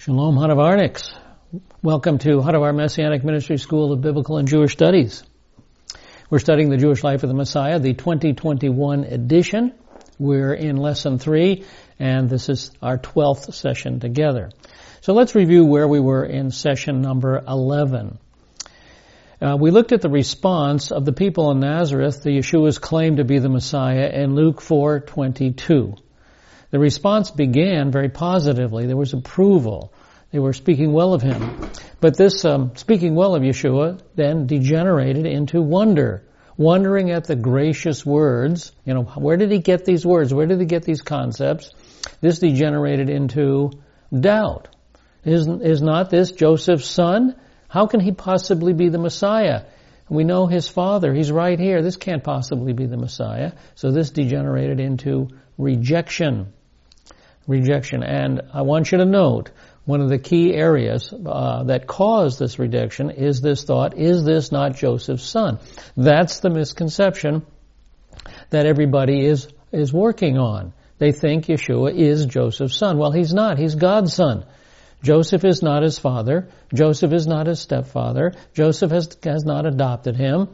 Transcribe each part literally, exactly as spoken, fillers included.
Shalom Hanavarniks. Welcome to Hanavar Messianic Ministry School of Biblical and Jewish Studies. We're studying the Jewish life of the Messiah, the twenty twenty-one edition. We're in lesson three, and this is our twelfth session together. So let's review where we were in session number eleven. Uh, we looked at the response of the people in Nazareth, the Yeshua's claim to be the Messiah, in Luke four twenty-two. The response began very positively. There was approval. They were speaking well of him. But this um, speaking well of Yeshua then degenerated into wonder, wondering at the gracious words. You know, where did he get these words? Where did he get these concepts? This degenerated into doubt. Is, is not this Joseph's son? How can he possibly be the Messiah? We know his father. He's right here. This can't possibly be the Messiah. So this degenerated into rejection. Rejection. And I want you to note, one of the key areas uh, that caused this rejection is this thought, is this not Joseph's son? That's the misconception that everybody is, is working on. They think Yeshua is Joseph's son. Well, he's not. He's God's son. Joseph is not his father. Joseph is not his stepfather. Joseph has, has not adopted him.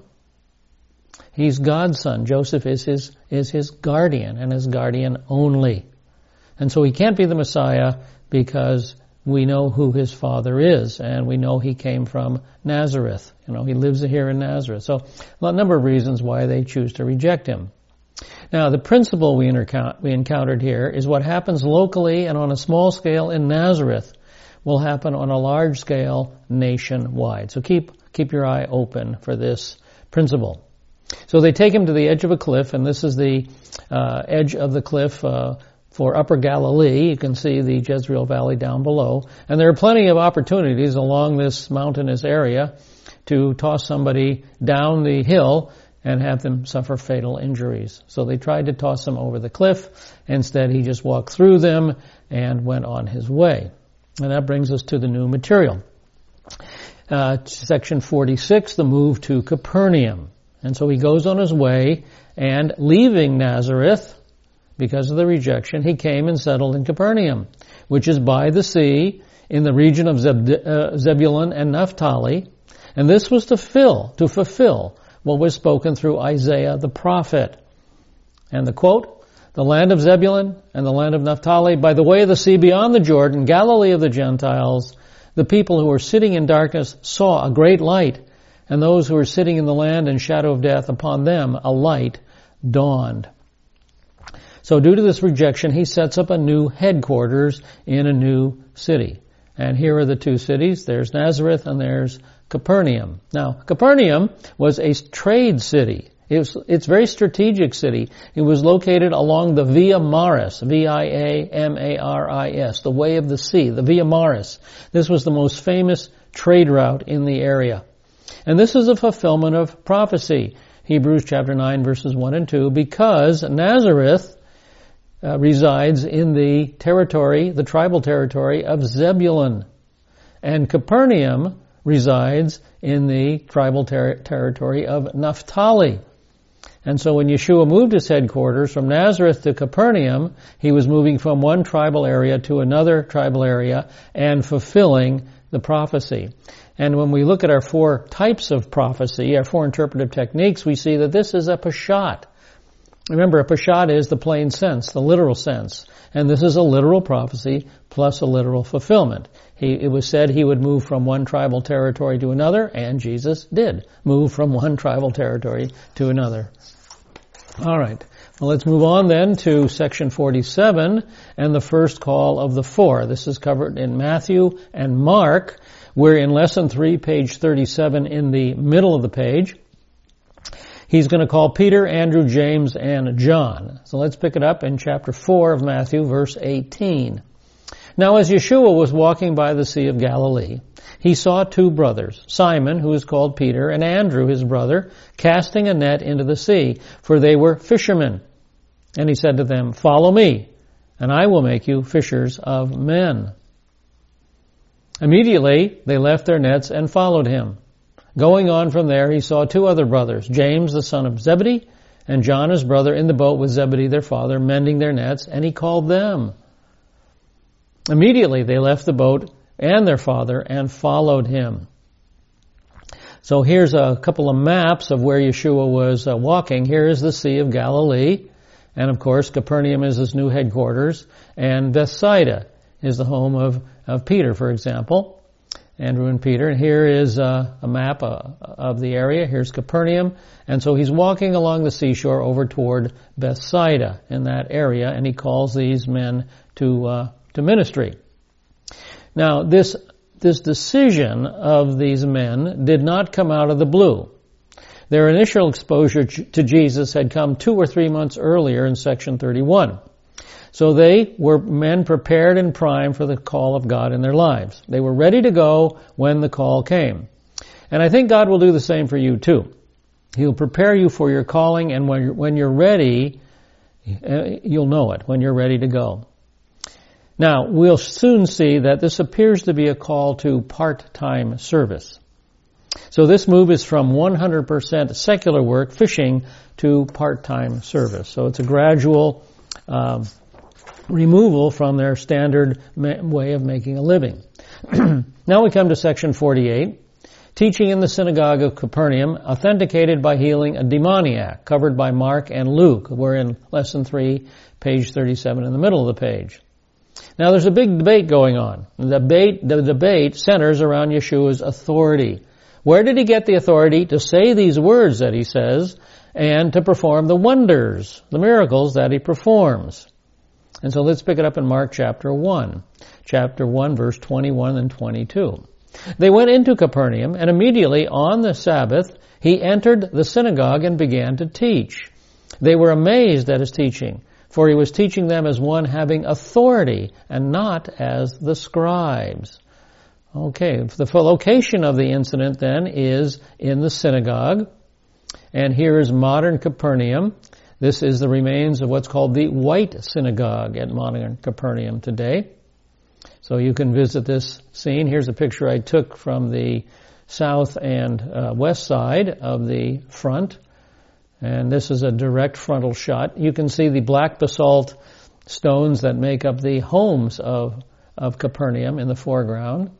He's God's son. Joseph is his, is his guardian, and his guardian only. And so he can't be the Messiah because we know who his father is, and we know he came from Nazareth. You know, he lives here in Nazareth. So a number of reasons why they choose to reject him. Now, the principle we, intercount, we encountered here is what happens locally and on a small scale in Nazareth will happen on a large scale nationwide. So keep keep your eye open for this principle. So they take him to the edge of a cliff, and this is the uh, edge of the cliff uh, for Upper Galilee. You can see the Jezreel Valley down below. And there are plenty of opportunities along this mountainous area to toss somebody down the hill and have them suffer fatal injuries. So they tried to toss him over the cliff. Instead, he just walked through them and went on his way. And that brings us to the new material. Uh, section forty-six, the move to Capernaum. And so he goes on his way, and leaving Nazareth, because of the rejection, he came and settled in Capernaum, which is by the sea in the region of Zeb- uh, Zebulun and Naphtali. And this was to fill, to fulfill what was spoken through Isaiah the prophet. And the quote, "The land of Zebulun and the land of Naphtali, by the way of the sea beyond the Jordan, Galilee of the Gentiles, the people who were sitting in darkness saw a great light, and those who were sitting in the land and shadow of death, upon them a light dawned." So due to this rejection, he sets up a new headquarters in a new city. And here are the two cities. There's Nazareth and there's Capernaum. Now, Capernaum was a trade city. It was, it's a very strategic city. It was located along the Via Maris, V I A M A R I S, the way of the sea, the Via Maris. This was the most famous trade route in the area. And this is a fulfillment of prophecy. Hebrews chapter nine verses one and two, because Nazareth uh, resides in the territory, the tribal territory of Zebulun. And Capernaum resides in the tribal ter- territory of Naphtali. And so when Yeshua moved his headquarters from Nazareth to Capernaum, he was moving from one tribal area to another tribal area and fulfilling the prophecy. And when we look at our four types of prophecy, our four interpretive techniques, we see that this is a pashat. Remember, a pashat is the plain sense, the literal sense. And this is a literal prophecy plus a literal fulfillment. He, it was said he would move from one tribal territory to another, and Jesus did move from one tribal territory to another. All right. Well, let's move on then to section forty-seven and the first call of the four. This is covered in Matthew and Mark. We're in lesson three, page thirty-seven, in the middle of the page. He's going to call Peter, Andrew, James, and John. So let's pick it up in chapter four of Matthew, verse eighteen. Now as Yeshua was walking by the Sea of Galilee, he saw two brothers, Simon, who is called Peter, and Andrew, his brother, casting a net into the sea, for they were fishermen. And he said to them, "Follow me, and I will make you fishers of men." Immediately they left their nets and followed him. Going on from there, he saw two other brothers, James the son of Zebedee, and John his brother, in the boat with Zebedee their father, mending their nets, and he called them. Immediately they left the boat and their father and followed him. So here's a couple of maps of where Yeshua was uh, walking. Here is the Sea of Galilee. And of course, Capernaum is his new headquarters. And Bethsaida is the home of, of Peter, for example. Andrew and Peter. And here is uh, a map uh, of the area. Here's Capernaum. And so he's walking along the seashore over toward Bethsaida in that area. And he calls these men to, uh, to ministry. Now, this This decision of these men did not come out of the blue. Their initial exposure to Jesus had come two or three months earlier in section thirty-one. So they were men prepared and primed for the call of God in their lives. They were ready to go when the call came. And I think God will do the same for you too. He'll prepare you for your calling, and when you're, when you're ready, you'll know it, when you're ready to go. Now, we'll soon see that this appears to be a call to part-time service. So this move is from one hundred percent secular work, fishing, to part-time service. So it's a gradual um, removal from their standard ma- way of making a living. Now we come to section forty-eight. Teaching in the synagogue of Capernaum, authenticated by healing a demoniac, covered by Mark and Luke. We're in lesson three, page thirty-seven in the middle of the page. Now there's a big debate going on. The debate, the debate centers around Yeshua's authority. Where did he get the authority to say these words that he says and to perform the wonders, the miracles that he performs? And so let's pick it up in Mark chapter one. Chapter one, verse twenty-one and twenty-two. They went into Capernaum, and immediately on the Sabbath he entered the synagogue and began to teach. They were amazed at his teaching, for he was teaching them as one having authority and not as the scribes. Okay, the location of the incident then is in the synagogue. And here is modern Capernaum. This is the remains of what's called the White Synagogue at modern Capernaum today. So you can visit this scene. Here's a picture I took from the south and uh, west side of the front. And this is a direct frontal shot. You can see the black basalt stones that make up the homes of, of Capernaum in the foreground.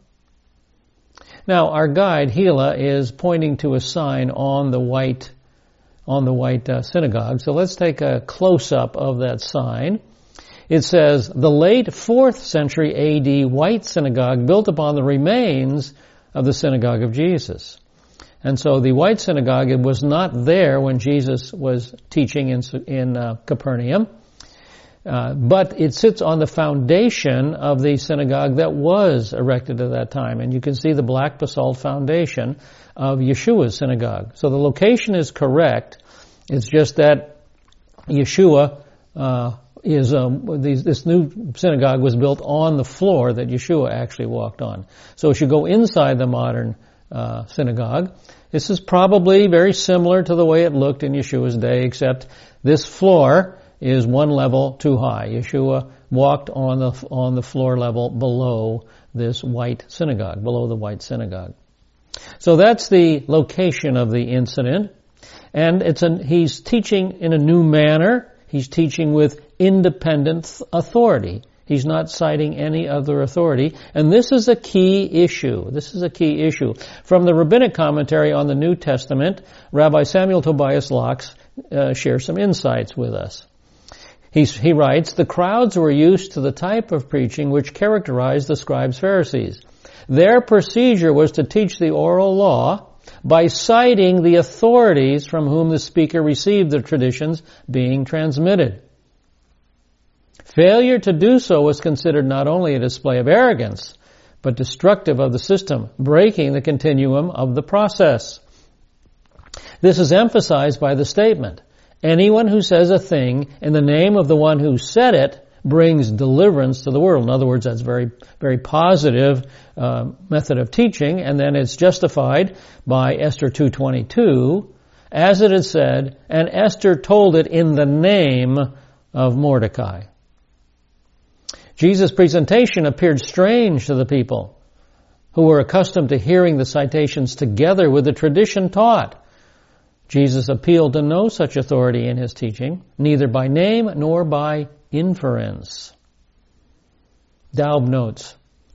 Now, our guide, Gila, is pointing to a sign on the white, on the white uh, synagogue. So let's take a close-up of that sign. It says, the late fourth century A D White Synagogue built upon the remains of the Synagogue of Jesus. And so the White Synagogue, it was not there when Jesus was teaching in, in uh, Capernaum, uh, but it sits on the foundation of the synagogue that was erected at that time. And you can see the black basalt foundation of Yeshua's synagogue. So the location is correct. It's just that Yeshua uh, is um, these, this new synagogue was built on the floor that Yeshua actually walked on. So as you go inside the modern uh, synagogue, this is probably very similar to the way it looked in Yeshua's day, except this floor is one level too high. Yeshua walked on the on the floor level below this white synagogue, below the white synagogue. So that's the location of the incident, and it's an, he's teaching in a new manner. He's teaching with independent authority. He's not citing any other authority. And this is a key issue. This is a key issue. From the rabbinic commentary on the New Testament, Rabbi Samuel Tobias Locks uh, shares some insights with us. He's, he writes, the crowds were used to the type of preaching which characterized the scribes' Pharisees. Their procedure was to teach the oral law by citing the authorities from whom the speaker received the traditions being transmitted. Failure to do so was considered not only a display of arrogance, but destructive of the system, breaking the continuum of the process. This is emphasized by the statement, anyone who says a thing in the name of the one who said it brings deliverance to the world. In other words, that's a very, very positive uh, method of teaching, and then it's justified by Esther two twenty-two, as it is said, and Esther told it in the name of Mordecai. Jesus' presentation appeared strange to the people who were accustomed to hearing the citations together with the tradition taught. Jesus appealed to no such authority in his teaching, neither by name nor by inference. Daub notes,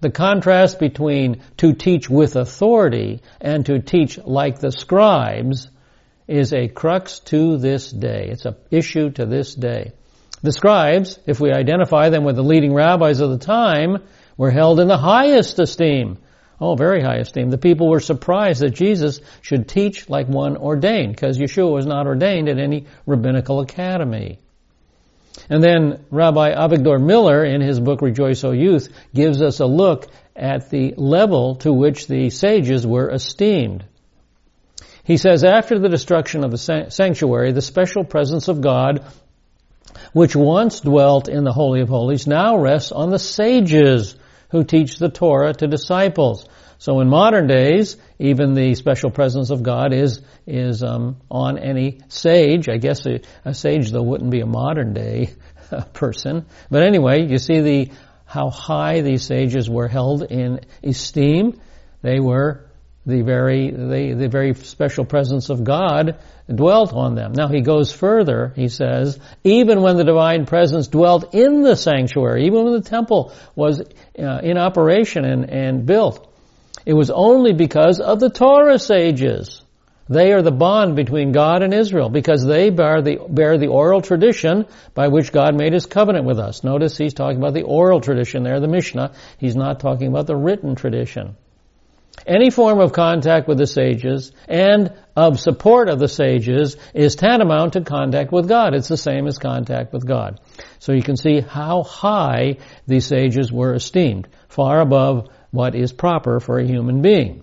The contrast between to teach with authority and to teach like the scribes is a crux to this day. It's an issue to this day. The scribes, if we identify them with the leading rabbis of the time, were held in the highest esteem. Oh, very high esteem. The people were surprised that Jesus should teach like one ordained, because Yeshua was not ordained at any rabbinical academy. And then Rabbi Avigdor Miller, in his book Rejoice, O Youth, gives us a look at the level to which the sages were esteemed. He says, after the destruction of the sanctuary, the special presence of God, which once dwelt in the Holy of Holies, now rests on the sages who teach the Torah to disciples. So in modern days, even the special presence of God is is um, on any sage. I guess a, a sage, though, wouldn't be a modern day person. But anyway, you see the how high these sages were held in esteem. They were the very the, the very special presence of God dwelt on them. Now he goes further. He says, even when the divine presence dwelt in the sanctuary, even when the temple was uh, in operation and, and built, it was only because of the Torah sages. They are the bond between God and Israel, because they bear the, bear the oral tradition by which God made His covenant with us. Notice he's talking about the oral tradition there, the Mishnah. He's not talking about the written tradition. Any form of contact with the sages and of support of the sages is tantamount to contact with God. It's the same as contact with God. So you can see how high the sages were esteemed, far above what is proper for a human being.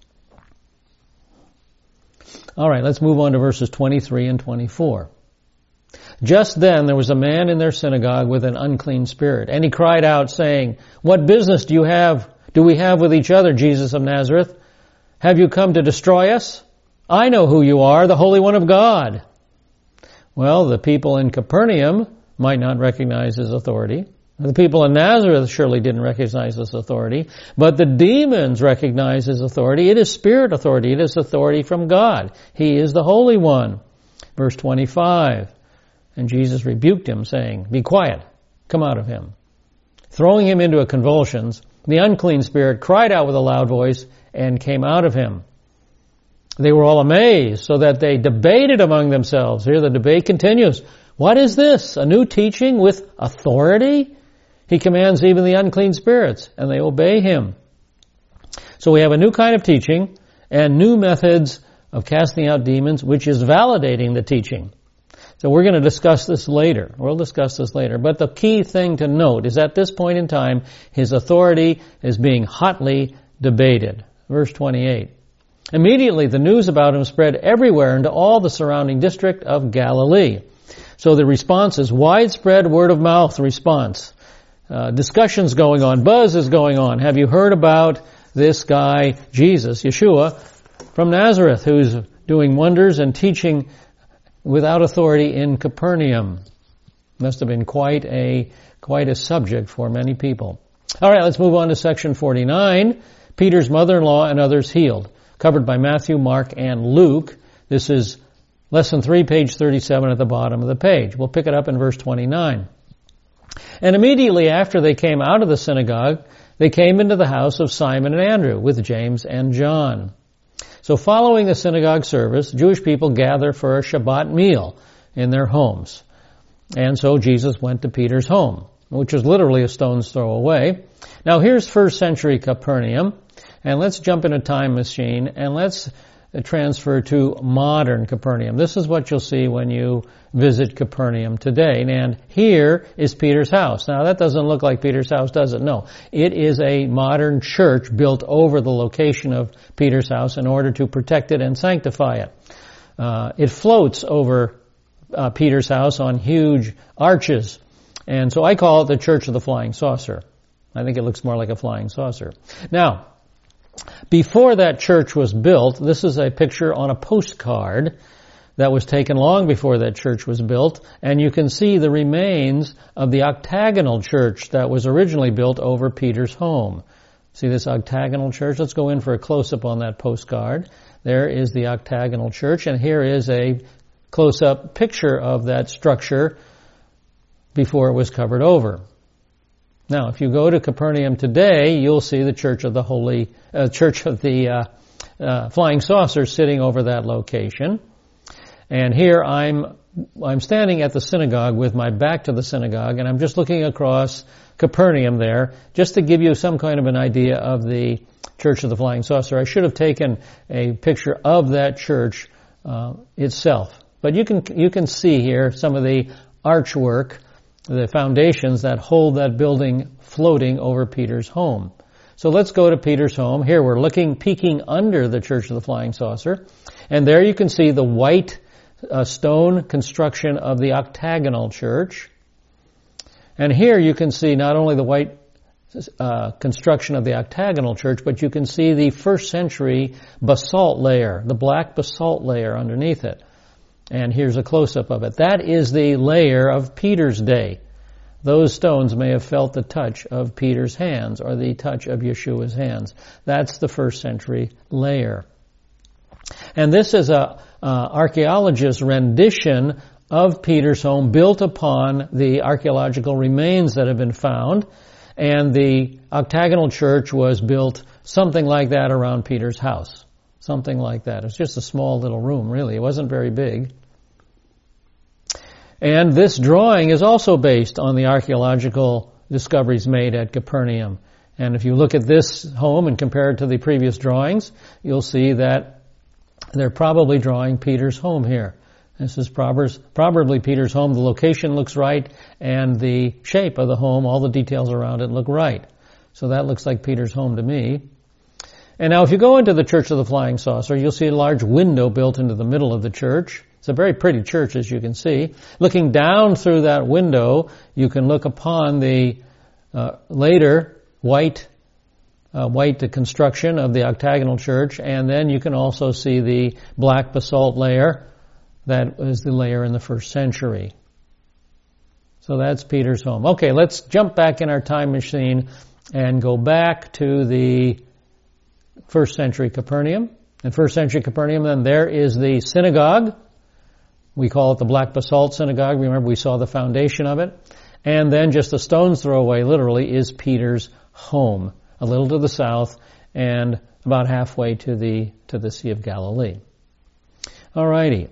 All right, let's move on to verses twenty-three and twenty-four. Just then there was a man in their synagogue with an unclean spirit, and he cried out, saying, "What business do you have, do we have with each other, Jesus of Nazareth? Have you come to destroy us? I know who you are, the Holy One of God." Well, the people in Capernaum might not recognize his authority. The people in Nazareth surely didn't recognize his authority, but the demons recognize his authority. It is spirit authority. It is authority from God. He is the Holy One. Verse twenty-five, and Jesus rebuked him, saying, "Be quiet, come out of him." Throwing him into a convulsions, the unclean spirit cried out with a loud voice and came out of him. They were all amazed, so that they debated among themselves. Here the debate continues. What is this? A new teaching with authority? He commands even the unclean spirits, and they obey him. So we have a new kind of teaching and new methods of casting out demons, which is validating the teaching. So we're going to discuss this later. We'll discuss this later. But the key thing to note is at this point in time, his authority is being hotly debated. Verse twenty-eight. Immediately the news about him spread everywhere into all the surrounding district of Galilee. So the response is widespread word of mouth response. Uh, discussions going on, buzz is going on. Have you heard about this guy, Jesus, Yeshua, from Nazareth, who's doing wonders and teaching without authority in Capernaum? Must have been quite a, quite a subject for many people. All right, let's move on to section forty-nine. Peter's mother-in-law and others healed. Covered by Matthew, Mark, and Luke. This is lesson three, page thirty-seven at the bottom of the page. We'll pick it up in verse twenty-nine. And immediately after they came out of the synagogue, they came into the house of Simon and Andrew with James and John. So following the synagogue service, Jewish people gather for a Shabbat meal in their homes. And so Jesus went to Peter's home, which is literally a stone's throw away. Now here's first century Capernaum, and let's jump in a time machine and let's transfer to modern Capernaum. This is what you'll see when you visit Capernaum today. And here is Peter's house. Now that doesn't look like Peter's house, does it? No. It is a modern church built over the location of Peter's house in order to protect it and sanctify it. Uh, it floats over uh, Peter's house on huge arches. And so I call it the Church of the Flying Saucer. I think it looks more like a flying saucer. Now, before that church was built, this is a picture on a postcard that was taken long before that church was built, and you can see the remains of the octagonal church that was originally built over Peter's home. See this octagonal church? Let's go in for a close-up on that postcard. There is the octagonal church, and here is a close-up picture of that structure before it was covered over. Now, if you go to Capernaum today, you'll see the Church of the Holy, uh, Church of the uh, uh, Flying Saucer sitting over that location. And here I'm, I'm standing at the synagogue with my back to the synagogue, and I'm just looking across Capernaum there, just to give you some kind of an idea of the Church of the Flying Saucer. I should have taken a picture of that church uh, itself. But you can, you can see here some of the archwork, the foundations that hold that building floating over Peter's home. So let's go to Peter's home. Here we're looking, peeking under the Church of the Flying Saucer. And there you can see the white uh, stone construction of the octagonal church. And here you can see not only the white uh, construction of the octagonal church, but you can see the first century basalt layer, the black basalt layer underneath it. And here's a close-up of it. That is the layer of Peter's day. Those stones may have felt the touch of Peter's hands or the touch of Yeshua's hands. That's the first century layer. And this is a uh, archaeologist's rendition of Peter's home built upon the archaeological remains that have been found. And the octagonal church was built something like that around Peter's house. Something like that. It's just a small little room, really. It wasn't very big. And this drawing is also based on the archaeological discoveries made at Capernaum. And if you look at this home and compare it to the previous drawings, you'll see that they're probably drawing Peter's home here. This is probably Peter's home. The location looks right, and the shape of the home, all the details around it look right. So that looks like Peter's home to me. And now if you go into the Church of the Flying Saucer, you'll see a large window built into the middle of the church. It's a very pretty church, as you can see. Looking down through that window, you can look upon the uh, later white uh, white construction of the octagonal church, and then you can also see the black basalt layer. That was the layer in the first century. So that's Peter's home. Okay, let's jump back in our time machine and go back to the first century Capernaum. In first century Capernaum, then there is the synagogue. We call it the Black Basalt Synagogue. Remember, we saw the foundation of it. And then just a stone's throw away, literally, is Peter's home, a little to the south and about halfway to the to the Sea of Galilee. Alrighty.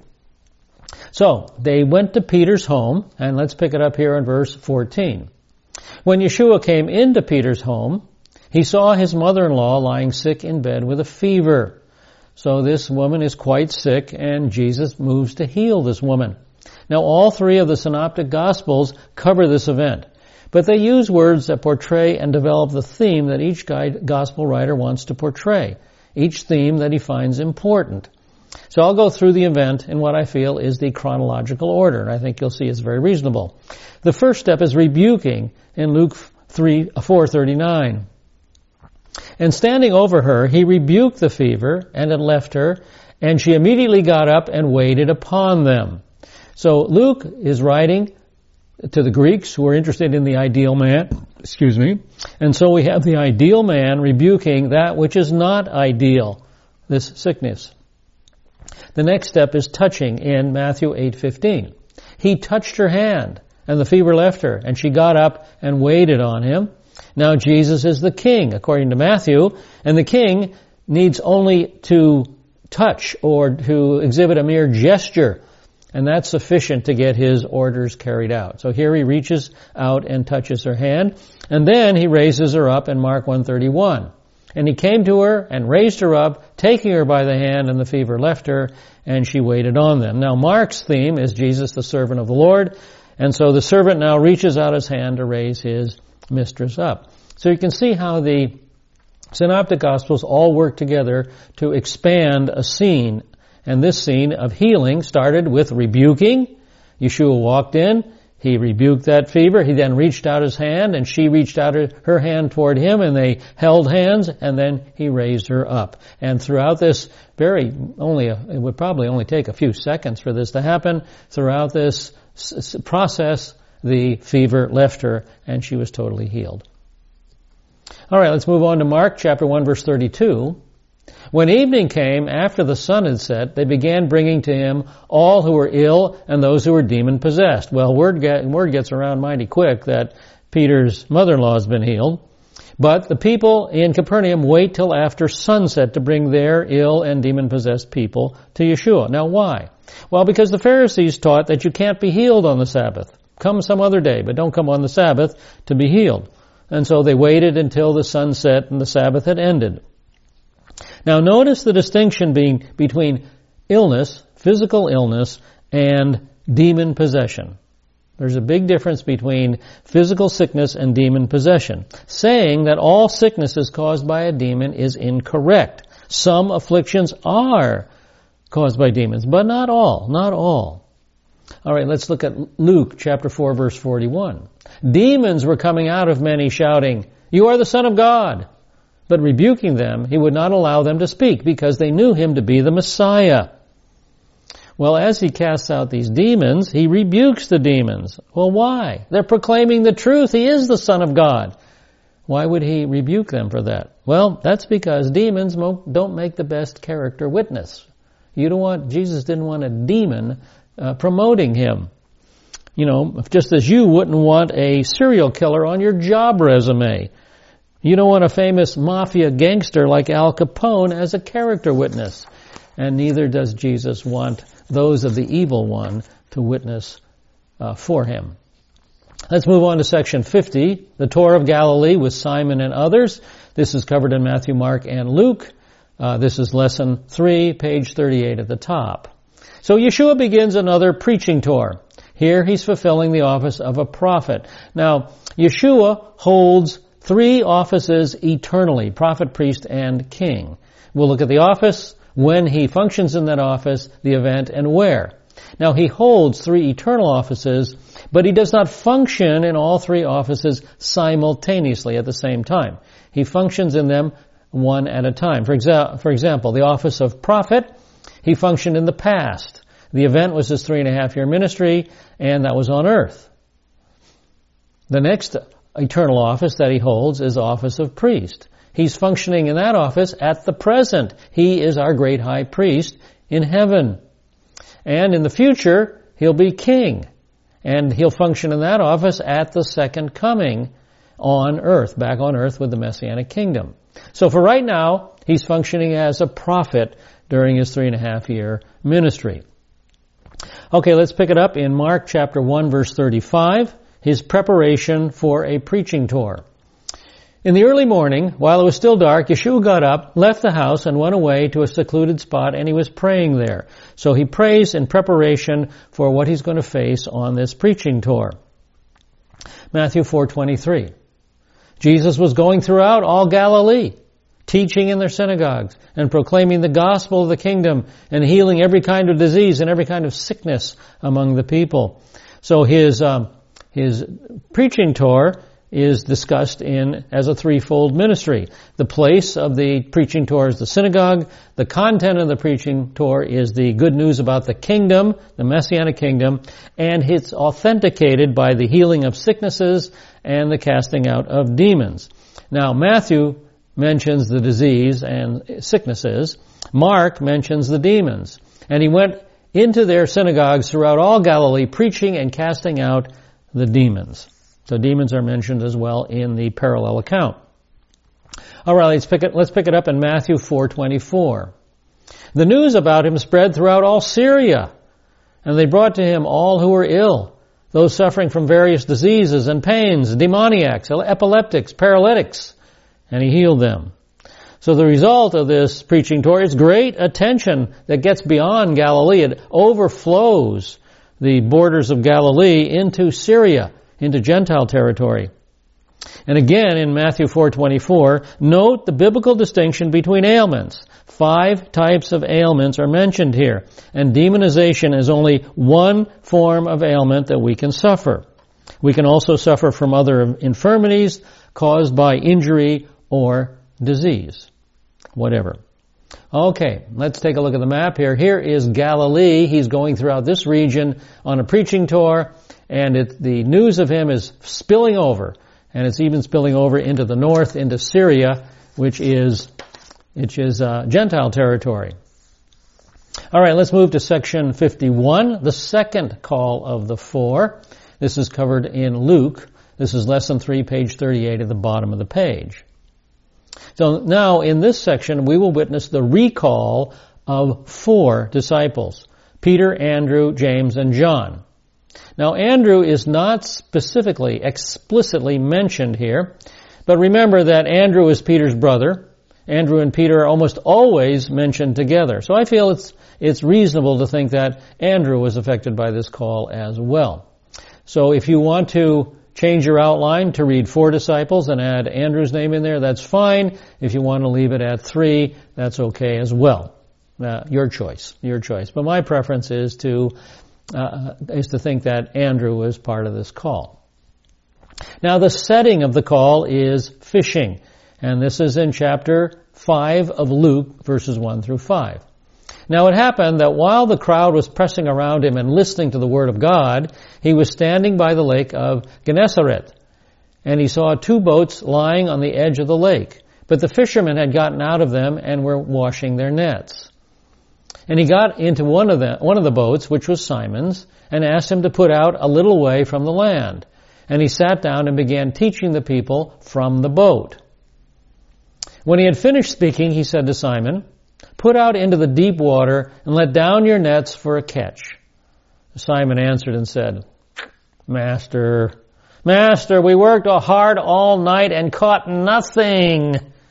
So, they went to Peter's home, and let's pick it up here in verse fourteen. When Yeshua came into Peter's home, he saw his mother-in-law lying sick in bed with a fever. So this woman is quite sick, and Jesus moves to heal this woman. Now, all three of the Synoptic Gospels cover this event, but they use words that portray and develop the theme that each guide, Gospel writer wants to portray, each theme that he finds important. So I'll go through the event in what I feel is the chronological order, and I think you'll see it's very reasonable. The first step is rebuking in Luke four thirty-nine. And standing over her, he rebuked the fever, and it left her, and she immediately got up and waited upon them. So Luke is writing to the Greeks who are interested in the ideal man, excuse me, and so we have the ideal man rebuking that which is not ideal, this sickness. The next step is touching in Matthew eight fifteen. He touched her hand, and the fever left her, and she got up and waited on him. Now Jesus is the king, according to Matthew, and the king needs only to touch or to exhibit a mere gesture, and that's sufficient to get his orders carried out. So here he reaches out and touches her hand, and then he raises her up in Mark one thirty-one. And he came to her and raised her up, taking her by the hand, and the fever left her, and she waited on them. Now Mark's theme is Jesus, the servant of the Lord, and so the servant now reaches out his hand to raise his mistress up. So you can see how the Synoptic Gospels all work together to expand a scene. And this scene of healing started with rebuking. Yeshua walked in. He rebuked that fever. He then reached out his hand, and she reached out her hand toward him, and they held hands, and then he raised her up. And throughout this very, only, a, it would probably only take a few seconds for this to happen. Throughout this s- process, the fever left her, and she was totally healed. All right, let's move on to Mark chapter one, verse thirty-two. When evening came, after the sun had set, they began bringing to him all who were ill and those who were demon-possessed. Well, word, get, word gets around mighty quick that Peter's mother-in-law has been healed. But the people in Capernaum wait till after sunset to bring their ill and demon-possessed people to Yeshua. Now why? Well, because the Pharisees taught that you can't be healed on the Sabbath. Come some other day, but don't come on the Sabbath to be healed. And so they waited until the sunset and the Sabbath had ended. Now notice the distinction being between illness, physical illness, and demon possession. There's a big difference between physical sickness and demon possession. Saying that all sickness is caused by a demon is incorrect. Some afflictions are caused by demons, but not all, not all. All right, let's look at Luke chapter four, verse forty-one. Demons were coming out of many shouting, "You are the Son of God." But rebuking them, he would not allow them to speak because they knew him to be the Messiah. Well, as he casts out these demons, he rebukes the demons. Well, why? They're proclaiming the truth. He is the Son of God. Why would he rebuke them for that? Well, that's because demons don't make the best character witness. You don't want, Jesus didn't want a demon uh, promoting him. You know, just as you wouldn't want a serial killer on your job resume. You don't want a famous mafia gangster like Al Capone as a character witness. And neither does Jesus want those of the evil one to witness uh, for him. Let's move on to section fifty, the tour of Galilee with Simon and others. This is covered in Matthew, Mark, and Luke. Uh, this is lesson three, page thirty-eight at the top. So Yeshua begins another preaching tour. Here he's fulfilling the office of a prophet. Now, Yeshua holds three offices eternally, prophet, priest, and king. We'll look at the office, when he functions in that office, the event, and where. Now, he holds three eternal offices, but he does not function in all three offices simultaneously at the same time. He functions in them one at a time. For, exa- for example, the office of prophet, he functioned in the past. The event was his three and a half year ministry, and that was on earth. The next eternal office that he holds is the office of priest. He's functioning in that office at the present. He is our great high priest in heaven. And in the future, he'll be king. And he'll function in that office at the second coming on earth, back on earth with the Messianic kingdom. So for right now, he's functioning as a prophet during his three and a half year ministry. Okay, let's pick it up in Mark chapter one, verse thirty-five, his preparation for a preaching tour. In the early morning, while it was still dark, Yeshua got up, left the house, and went away to a secluded spot, and he was praying there. So he prays in preparation for what he's going to face on this preaching tour. Matthew four twenty-three. Jesus was going throughout all Galilee, teaching in their synagogues, and proclaiming the gospel of the kingdom, and healing every kind of disease and every kind of sickness among the people. So his um, his preaching tour is discussed in as a threefold ministry. The place of the preaching tour is the synagogue. The content of the preaching tour is the good news about the kingdom, the Messianic kingdom, and it's authenticated by the healing of sicknesses and the casting out of demons. Now, Matthew mentions the disease and sicknesses. Mark mentions the demons. And he went into their synagogues throughout all Galilee, preaching and casting out the demons. So demons are mentioned as well in the parallel account. All right, let's pick it, let's pick it up in Matthew four twenty-four. The news about him spread throughout all Syria, and they brought to him all who were ill, those suffering from various diseases and pains, demoniacs, epileptics, paralytics, and he healed them. So the result of this preaching tour is great attention that gets beyond Galilee. It overflows the borders of Galilee into Syria, into Gentile territory. And again, in Matthew four twenty-four, note the biblical distinction between ailments. Five types of ailments are mentioned here, and demonization is only one form of ailment that we can suffer. We can also suffer from other infirmities caused by injury or disease, whatever. Okay, let's take a look at the map here. Here is Galilee. He's going throughout this region on a preaching tour, and it, the news of him is spilling over, and it's even spilling over into the north, into Syria, which is which is uh, Gentile territory. All right, let's move to section fifty-one, the second call of the four. This is covered in Luke, This is lesson three, page thirty-eight at the bottom of the page. So now in this section we will witness the recall of four disciples: Peter, Andrew, James, and John. Now Andrew is not specifically, explicitly mentioned here, but remember that Andrew is Peter's brother. Andrew and Peter are almost always mentioned together. So I feel it's it's reasonable to think that Andrew was affected by this call as well. So if you want to change your outline to read four disciples and add Andrew's name in there, that's fine. If you want to leave it at three, that's okay as well. Uh, your choice, your choice. But my preference is to uh, is to think that Andrew was part of this call. Now the setting of the call is fishing, and this is in chapter five of Luke, verses one through five. Now it happened that while the crowd was pressing around him and listening to the word of God, he was standing by the lake of Gennesaret, and he saw two boats lying on the edge of the lake, but the fishermen had gotten out of them and were washing their nets. And he got into one of the, one of the boats, which was Simon's, and asked him to put out a little way from the land. And he sat down and began teaching the people from the boat. When he had finished speaking, he said to Simon, "Put out into the deep water and let down your nets for a catch." Simon answered and said, Master, Master, we worked hard all night and caught nothing.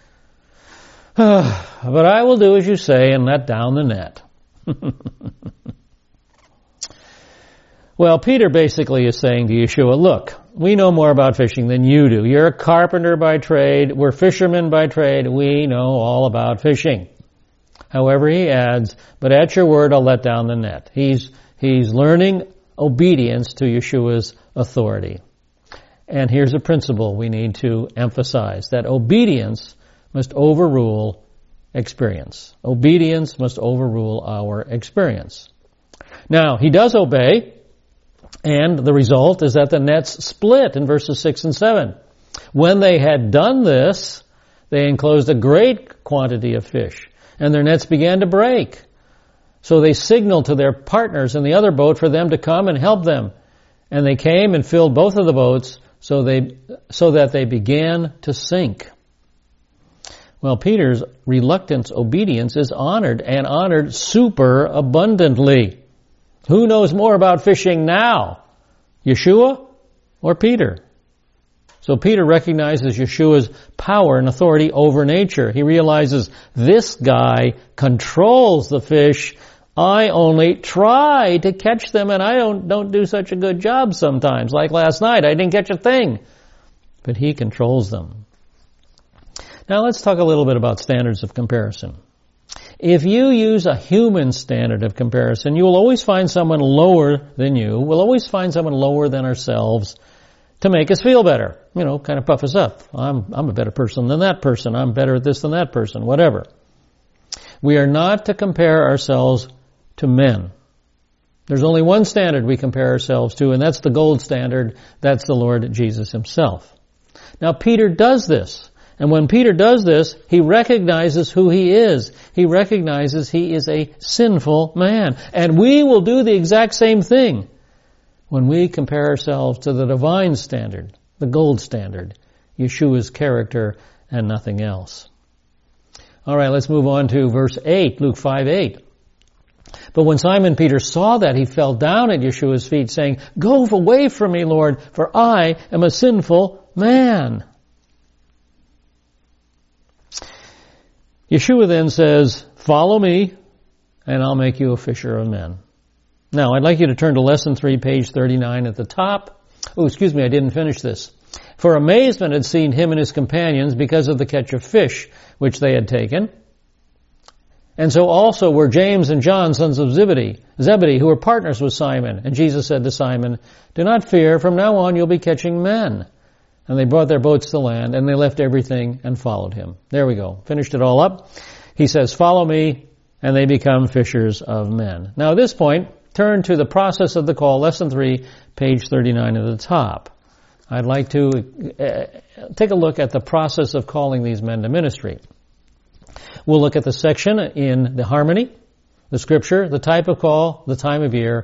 But I will do as you say and let down the net. Well, Peter basically is saying to Yeshua, look, we know more about fishing than you do. You're a carpenter by trade. We're fishermen by trade. We know all about fishing. However, he adds, but at your word, I'll let down the net. He's, he's learning obedience to Yeshua's authority. And here's a principle we need to emphasize, that obedience must overrule experience. Obedience must overrule our experience. Now, he does obey, and the result is that the nets split in verses six and seven. When they had done this, they enclosed a great quantity of fish, and their nets began to break. So they signaled to their partners in the other boat for them to come and help them. And they came and filled both of the boats so they so that they began to sink. Well, Peter's reluctant obedience is honored, and honored super abundantly. Who knows more about fishing now? Yeshua or Peter? So Peter recognizes Yeshua's power and authority over nature. He realizes this guy controls the fish. I only try to catch them, and I don't, don't do such a good job sometimes. Like last night, I didn't catch a thing. But he controls them. Now let's talk a little bit about standards of comparison. If you use a human standard of comparison, you will always find someone lower than you. We'll always find someone lower than ourselves to make us feel better. You know, kind of puff us up. I'm, I'm a better person than that person. I'm better at this than that person. Whatever. We are not to compare ourselves to men. There's only one standard we compare ourselves to, and that's the gold standard. That's the Lord Jesus himself. Now, Peter does this. And when Peter does this, he recognizes who he is. He recognizes he is a sinful man. And we will do the exact same thing when we compare ourselves to the divine standard, the gold standard, Yeshua's character and nothing else. All right, let's move on to verse eight, Luke five eight. But when Simon Peter saw that, he fell down at Yeshua's feet, saying, "Go away from me, Lord, for I am a sinful man." Yeshua then says, "Follow me, and I'll make you a fisher of men." Now, I'd like you to turn to lesson three, page thirty-nine at the top. Oh, excuse me, I didn't finish this. For amazement had seized him and his companions because of the catch of fish which they had taken. And so also were James and John, sons of Zebedee, Zebedee, who were partners with Simon. And Jesus said to Simon, "Do not fear, from now on you'll be catching men." And they brought their boats to land, and they left everything and followed him. There we go. Finished it all up. He says, "Follow me," and they become fishers of men. Now at this point, turn to the process of the call, lesson three, page thirty-nine at the top. I'd like to uh, take a look at the process of calling these men to ministry. We'll look at the section in the harmony, the scripture, the type of call, the time of year,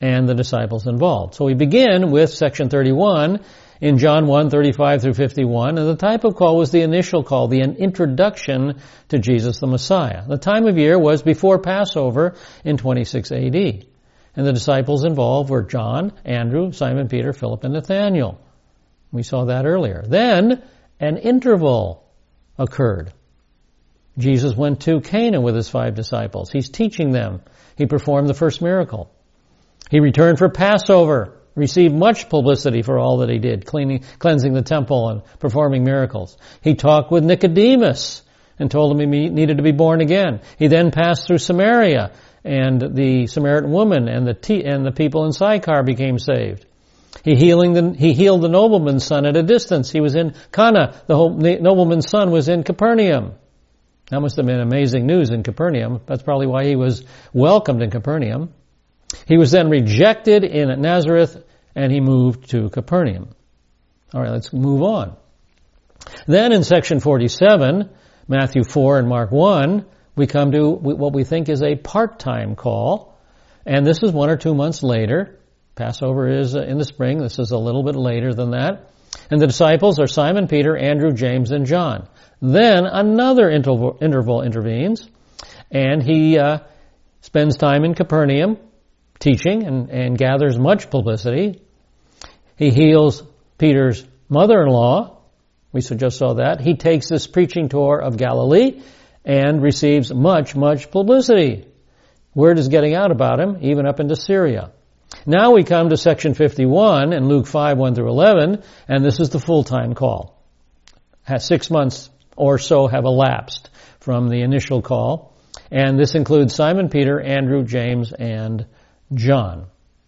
and the disciples involved. So we begin with section thirty-one in John one, thirty-five through fifty-one, and the type of call was the initial call, the introduction to Jesus the Messiah. The time of year was before Passover in twenty-six A D, and the disciples involved were John, Andrew, Simon Peter, Philip, and Nathanael. We saw that earlier. Then an interval occurred. Jesus went to Cana with his five disciples. He's teaching them. He performed the first miracle. He returned for Passover, received much publicity for all that he did, cleaning, cleansing the temple and performing miracles. He talked with Nicodemus and told him he needed to be born again. He then passed through Samaria, and the Samaritan woman and the t- and the people in Sychar became saved. He healing the, he healed the nobleman's son at a distance. He was in Cana. The whole, nobleman's son was in Capernaum. That must have been amazing news in Capernaum. That's probably why he was welcomed in Capernaum. He was then rejected in Nazareth, and he moved to Capernaum. All right, let's move on. Then in section forty-seven, Matthew four and Mark one, we come to what we think is a part-time call. And this is one or two months later. Passover is in the spring. This is a little bit later than that. And the disciples are Simon Peter, Andrew, James, and John. Then another interval, interval intervenes, and he uh, spends time in Capernaum teaching and, and gathers much publicity. He heals Peter's mother-in-law. We just saw that. He takes this preaching tour of Galilee and receives much, much publicity. Word is getting out about him, even up into Syria. Now we come to section fifty-one in Luke five, one through eleven, and this is the full-time call. Has six months or so have elapsed from the initial call, and this includes Simon Peter, Andrew, James, and John.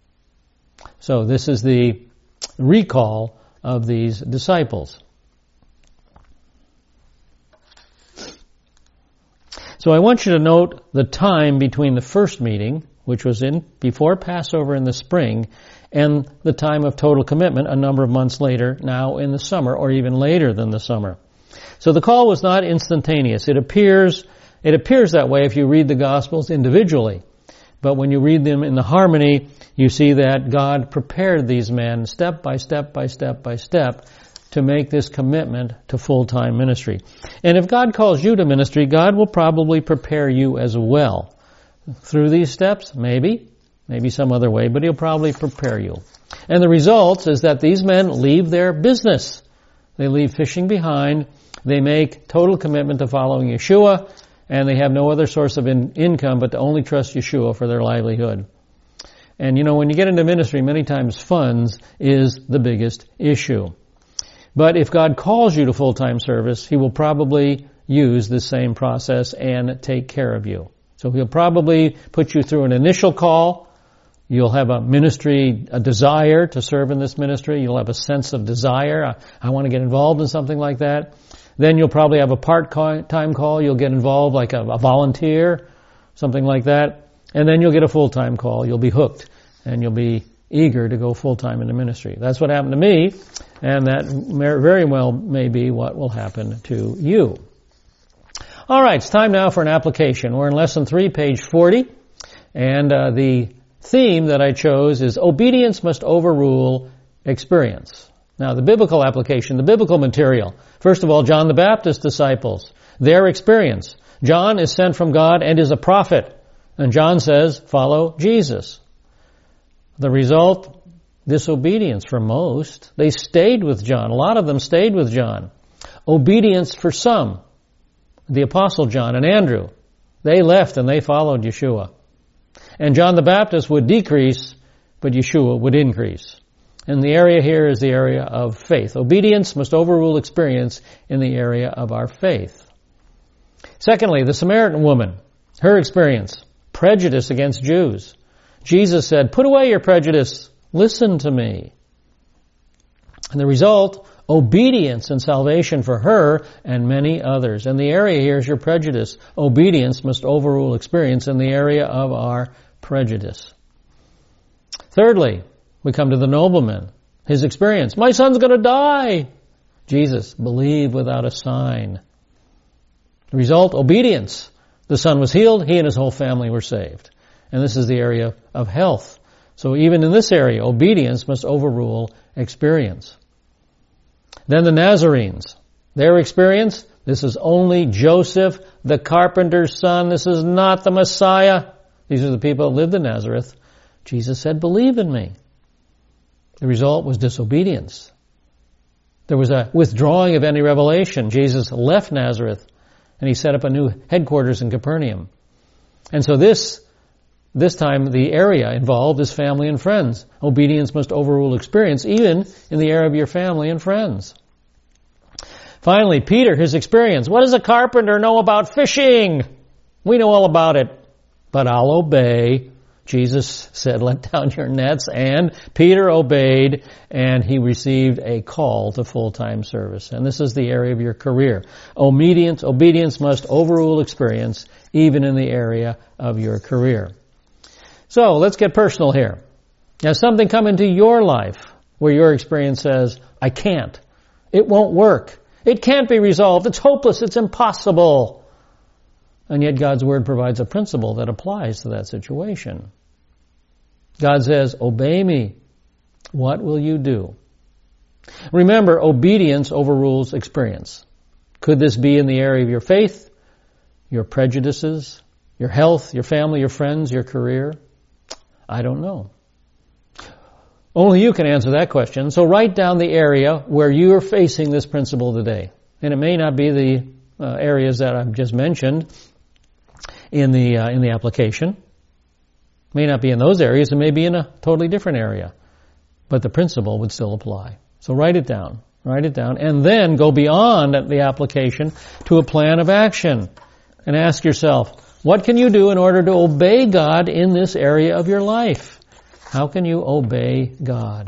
So this is the recall of these disciples. So I want you to note the time between the first meeting, which was in before Passover in the spring, and the time of total commitment a number of months later, now in the summer, or even later than the summer. So the call was not instantaneous. It appears, it appears that way if you read the Gospels individually. But when you read them in the harmony, you see that God prepared these men step by step by step by step to make this commitment to full-time ministry. And if God calls you to ministry, God will probably prepare you as well. Through these steps, maybe, maybe some other way, but He'll probably prepare you. And the result is that these men leave their business. They leave fishing behind. They make total commitment to following Yeshua, and they have no other source of in- income but to only trust Yeshua for their livelihood. And you know, when you get into ministry, many times funds is the biggest issue. But if God calls you to full-time service, He will probably use the same process and take care of you. So He'll probably put you through an initial call. You'll have a ministry, a desire to serve in this ministry. You'll have a sense of desire. I, I want to get involved in something like that. Then you'll probably have a part-time call. You'll get involved like a, a volunteer, something like that. And then you'll get a full-time call. You'll be hooked, and you'll be eager to go full-time into ministry. That's what happened to me, and that very well may be what will happen to you. All right, it's time now for an application. We're in lesson three, page forty, and uh, the theme that I chose is obedience must overrule experience. Now, the biblical application, the biblical material. First of all, John the Baptist's disciples, their experience. John is sent from God and is a prophet. And John says, follow Jesus. The result, disobedience for most. They stayed with John. A lot of them stayed with John. Obedience for some. The Apostle John and Andrew. They left and they followed Yeshua. And John the Baptist would decrease, but Yeshua would increase. And the area here is the area of faith. Obedience must overrule experience in the area of our faith. Secondly, the Samaritan woman, her experience, prejudice against Jews. Jesus said, put away your prejudice, listen to me. And the result, obedience and salvation for her and many others. And the area here is your prejudice. Obedience must overrule experience in the area of our prejudice. Thirdly, we come to the nobleman. His experience. My son's going to die. Jesus, believe without a sign. The result, obedience. The son was healed. He and his whole family were saved. And this is the area of health. So even in this area, obedience must overrule experience. Then the Nazarenes, their experience, this is only Joseph, the carpenter's son. This is not the Messiah. These are the people that lived in Nazareth. Jesus said, believe in me. The result was disobedience. There was a withdrawing of any revelation. Jesus left Nazareth and he set up a new headquarters in Capernaum. And so this, this time the area involved is family and friends. Obedience must overrule experience, even in the area of your family and friends. Finally, Peter, his experience. What does a carpenter know about fishing? We know all about it, but I'll obey. Jesus said, let down your nets, and Peter obeyed, and he received a call to full-time service. And this is the area of your career. Obedience, obedience must overrule experience, even in the area of your career. So, let's get personal here. Has something come into your life where your experience says, I can't. It won't work. It can't be resolved. It's hopeless. It's impossible. And yet God's Word provides a principle that applies to that situation. God says, obey me. What will you do? Remember, obedience overrules experience. Could this be in the area of your faith, your prejudices, your health, your family, your friends, your career? I don't know. Only you can answer that question. So write down the area where you are facing this principle today. And it may not be the uh, areas that I've just mentioned in the uh, in the application. It may not be in those areas. It may be in a totally different area. But the principle would still apply. So write it down. Write it down. And then go beyond the application to a plan of action. And ask yourself, what can you do in order to obey God in this area of your life? How can you obey God?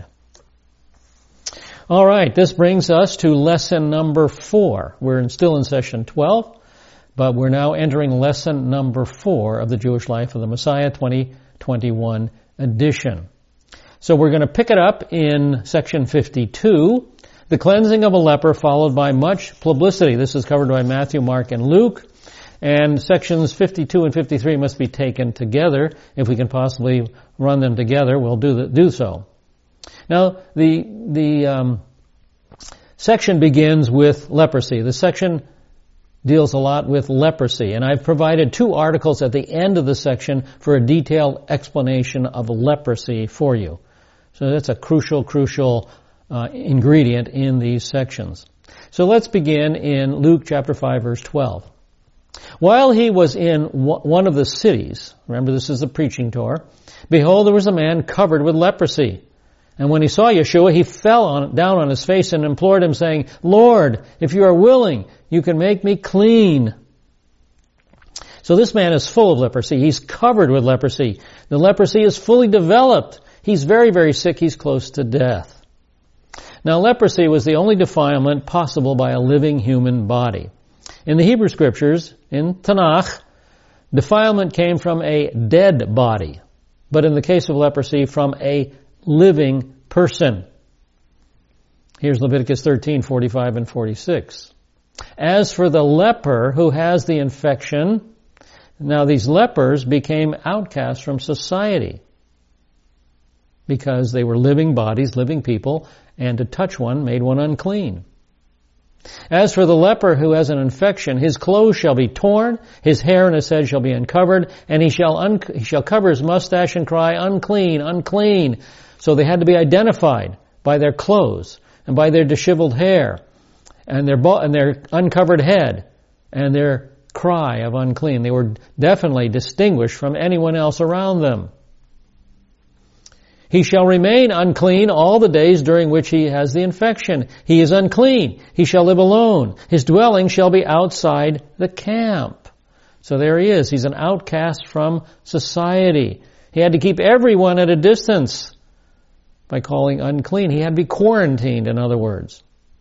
All right, this brings us to lesson number four. We're in, still in session twelve, but we're now entering lesson number four of the Jewish Life of the Messiah twenty twenty-one edition. So we're going to pick it up in section fifty-two, the cleansing of a leper followed by much publicity. This is covered by Matthew, Mark, and Luke. And sections fifty-two and fifty-three must be taken together. If we can possibly run them together, we'll do the, do so. Now, the the um, section begins with leprosy. The section deals a lot with leprosy, and I've provided two articles at the end of the section for a detailed explanation of leprosy for you. So that's a crucial, crucial uh, ingredient in these sections. So let's begin in Luke chapter five, verse twelve. While he was in one of the cities, remember this is the preaching tour, behold, there was a man covered with leprosy. And when he saw Yeshua, he fell on, down on his face and implored him, saying, Lord, if you are willing, you can make me clean. So this man is full of leprosy. He's covered with leprosy. The leprosy is fully developed. He's very, very sick. He's close to death. Now, leprosy was the only defilement possible by a living human body. In the Hebrew Scriptures, in Tanakh, defilement came from a dead body. But in the case of leprosy, from a living person. Here's Leviticus thirteen, forty-five and forty-six. As for the leper who has the infection, now these lepers became outcasts from society because they were living bodies, living people, and to touch one made one unclean. As for the leper who has an infection, his clothes shall be torn, his hair and his head shall be uncovered, and he shall un- he shall cover his mustache and cry, unclean, unclean. So they had to be identified by their clothes and by their disheveled hair and their bo- and their uncovered head and their cry of unclean. They were definitely distinguished from anyone else around them. He shall remain unclean all the days during which he has the infection. He is unclean. He shall live alone. His dwelling shall be outside the camp. So there he is. He's an outcast from society. He had to keep everyone at a distance by calling unclean. He had to be quarantined, in other words.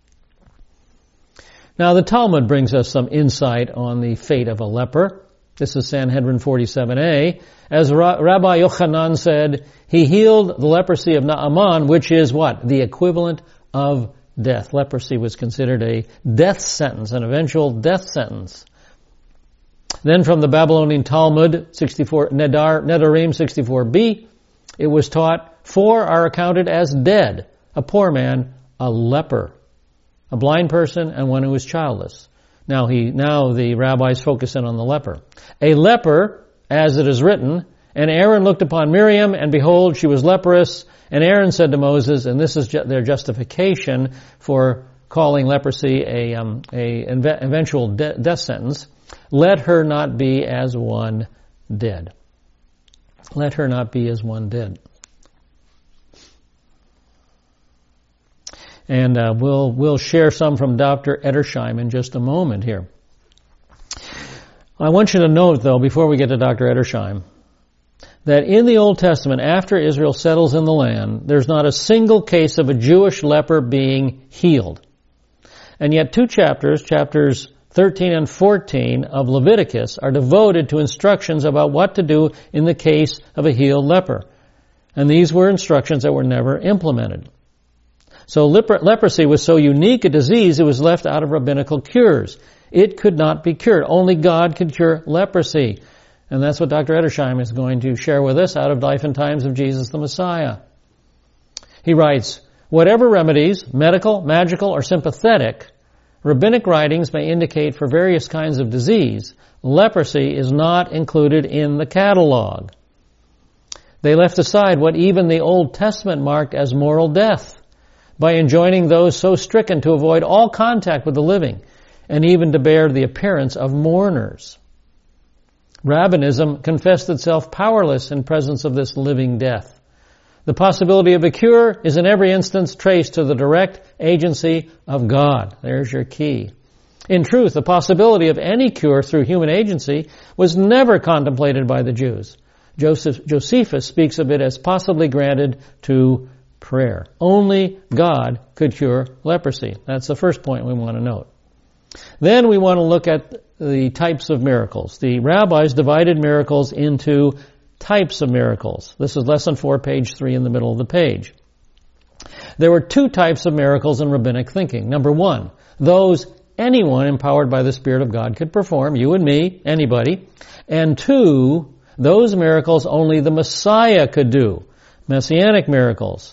Now the Talmud brings us some insight on the fate of a leper. This is Sanhedrin forty-seven a. As Rabbi Yochanan said, he healed the leprosy of Naaman, which is what? The equivalent of death. Leprosy was considered a death sentence, an eventual death sentence. Then from the Babylonian Talmud, sixty-four, Nedar, Nedarim sixty-four b, It was taught, four are accounted as dead, a poor man, a leper, a blind person, and one who is childless. Now he, now the rabbis focus in on the leper. A leper, as it is written, and Aaron looked upon Miriam, and behold, she was leprous, and Aaron said to Moses, and this is ju- their justification for calling leprosy a, um, a inve- eventual de- death sentence, let her not be as one dead. Let her not be as one dead. And uh, we'll we'll share some from Doctor Edersheim in just a moment here. I want you to note, though, before we get to Doctor Edersheim, that in the Old Testament, after Israel settles in the land, there's not a single case of a Jewish leper being healed. And yet two chapters, chapters thirteen and fourteen of Leviticus, are devoted to instructions about what to do in the case of a healed leper. And these were instructions that were never implemented. So leper- leprosy was so unique a disease, it was left out of rabbinical cures. It could not be cured. Only God could cure leprosy. And that's what Doctor Edersheim is going to share with us out of Life and Times of Jesus the Messiah. He writes, whatever remedies, medical, magical, or sympathetic, rabbinic writings may indicate for various kinds of disease, leprosy is not included in the catalog. They left aside what even the Old Testament marked as moral death, by enjoining those so stricken to avoid all contact with the living, and even to bear the appearance of mourners. Rabbinism confessed itself powerless in presence of this living death. The possibility of a cure is in every instance traced to the direct agency of God. There's your key. In truth, the possibility of any cure through human agency was never contemplated by the Jews. Joseph, Josephus speaks of it as possibly granted to prayer. Only God could cure leprosy. That's the first point we want to note. Then we want to look at the types of miracles. The rabbis divided miracles into types of miracles. This is lesson four, page three in the middle of the page. There were two types of miracles in rabbinic thinking. Number one, those anyone empowered by the Spirit of God could perform, you and me, anybody. And two, those miracles only the Messiah could do, messianic miracles.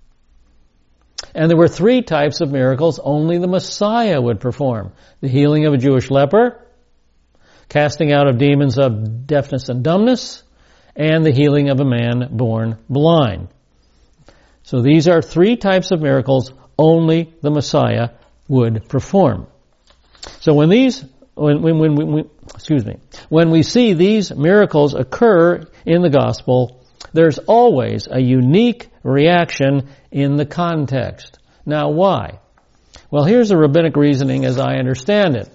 And there were three types of miracles only the Messiah would perform. The healing of a Jewish leper, casting out of demons of deafness and dumbness, and the healing of a man born blind. So these are three types of miracles only the Messiah would perform. So when these, when, when, when, when excuse me, when we see these miracles occur in the gospel, there's always a unique reaction in the context. Now, why? Well, here's the rabbinic reasoning as I understand it.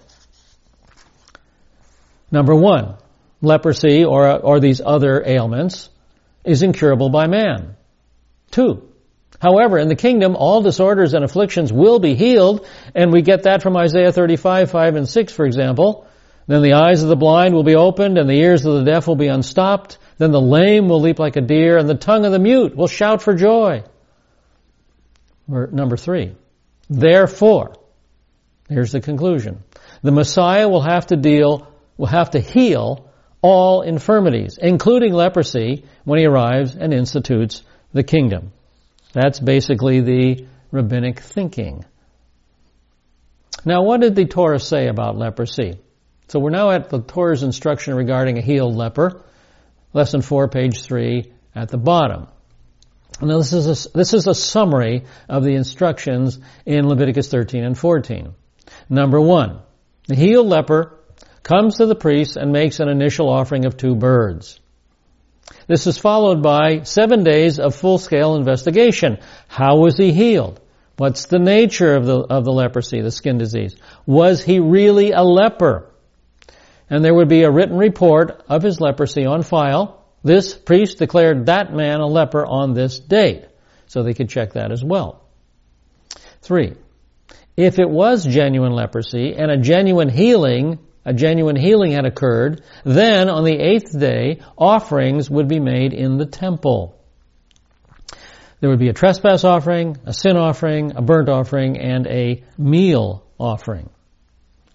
Number one, leprosy or, or these other ailments is incurable by man. Two, however, in the kingdom, all disorders and afflictions will be healed, and we get that from Isaiah thirty-five, five and six, for example. Then the eyes of the blind will be opened, and the ears of the deaf will be unstopped. Then the lame will leap like a deer, and the tongue of the mute will shout for joy. Number three, therefore, here's the conclusion. The Messiah will have to deal, will have to heal all infirmities, including leprosy, when he arrives and institutes the kingdom. That's basically the rabbinic thinking. Now, what did the Torah say about leprosy? So we're now at the Torah's instruction regarding a healed leper. Lesson four, page three, at the bottom. Now this is a, this is a summary of the instructions in Leviticus thirteen and fourteen. Number one, the healed leper comes to the priest and makes an initial offering of two birds. This is followed by seven days of full-scale investigation. How was he healed? What's the nature of the of the leprosy, the skin disease? Was he really a leper? And there would be a written report of his leprosy on file. This priest declared that man a leper on this date. So they could check that as well. Three, if it was genuine leprosy and a genuine healing, a genuine healing had occurred, then on the eighth day, offerings would be made in the temple. There would be a trespass offering, a sin offering, a burnt offering, and a meal offering.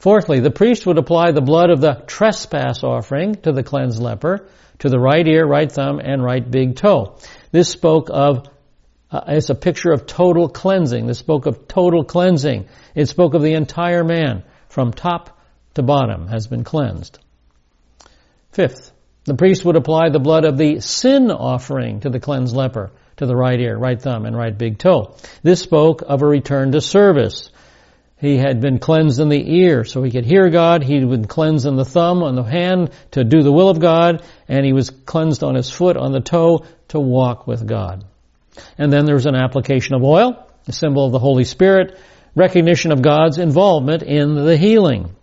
Fourthly, the priest would apply the blood of the trespass offering to the cleansed leper, to the right ear, right thumb, and right big toe. This spoke of, uh, it's a picture of total cleansing. This spoke of total cleansing. It spoke of the entire man, from top to bottom, has been cleansed. Fifth, the priest would apply the blood of the sin offering to the cleansed leper, to the right ear, right thumb, and right big toe. This spoke of a return to service. He had been cleansed in the ear so he could hear God. He had been cleansed in the thumb, on the hand, to do the will of God. And he was cleansed on his foot, on the toe, to walk with God. And then there was an application of oil, a symbol of the Holy Spirit, recognition of God's involvement in the healing.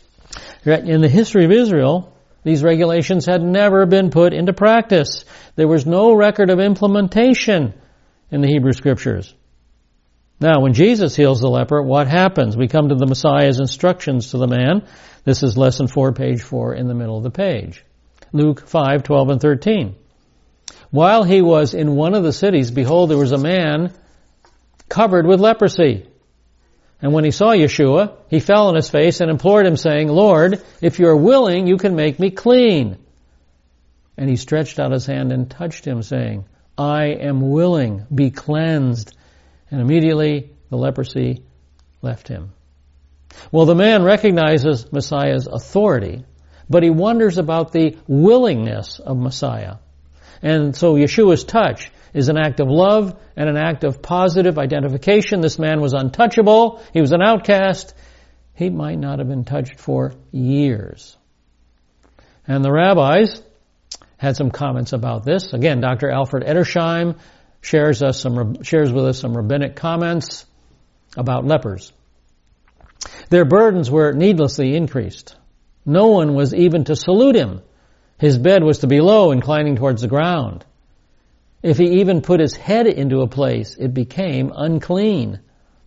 In the history of Israel, these regulations had never been put into practice. There was no record of implementation in the Hebrew Scriptures. Now, when Jesus heals the leper, what happens? We come to the Messiah's instructions to the man. This is lesson four, page four, in the middle of the page. Luke five, twelve, and thirteen. While he was in one of the cities, behold, there was a man covered with leprosy. And when he saw Yeshua, he fell on his face and implored him, saying, Lord, if you are willing, you can make me clean. And he stretched out his hand and touched him, saying, I am willing, be cleansed. And immediately the leprosy left him. Well, the man recognizes Messiah's authority, but he wonders about the willingness of Messiah. And so Yeshua's touch is an act of love and an act of positive identification. This man was untouchable. He was an outcast. He might not have been touched for years. And the rabbis had some comments about this. Again, Doctor Alfred Edersheim shares us some shares with us some rabbinic comments about lepers. Their burdens were needlessly increased. No one was even to salute him. His bed was to be low, inclining towards the ground. If he even put his head into a place, it became unclean.